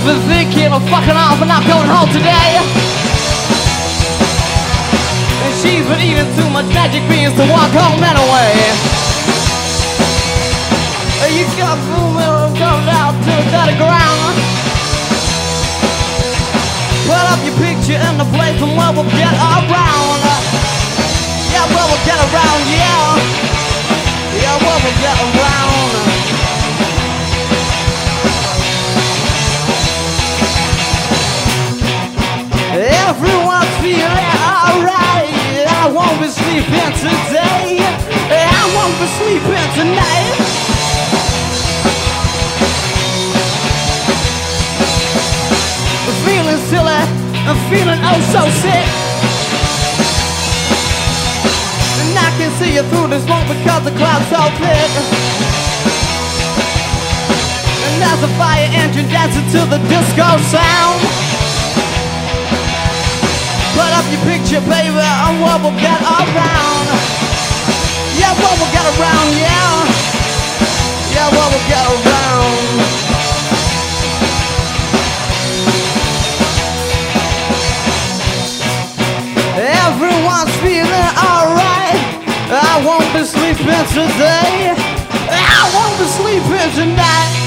been thinking of fucking off and not going home today. And she's been eating too much magic beans to walk home anyway. You got moving coming out to the dirty ground. Put up your picture in the place and where we'll get around. Yeah, where we'll get around, yeah. Yeah, where we'll get around. Everyone's feeling alright. I won't be sleeping today. I won't be sleeping tonight. I'm feeling silly. I'm feeling oh so sick. And I can see you through the smoke because the cloud's so thick. And there's a fire engine dancing to the disco sound. Put up your picture, baby, and what we'll get around. Yeah, what we'll get around, yeah. Yeah, what we'll get around. Everyone's feeling alright. I won't be sleeping today. I won't be sleeping tonight.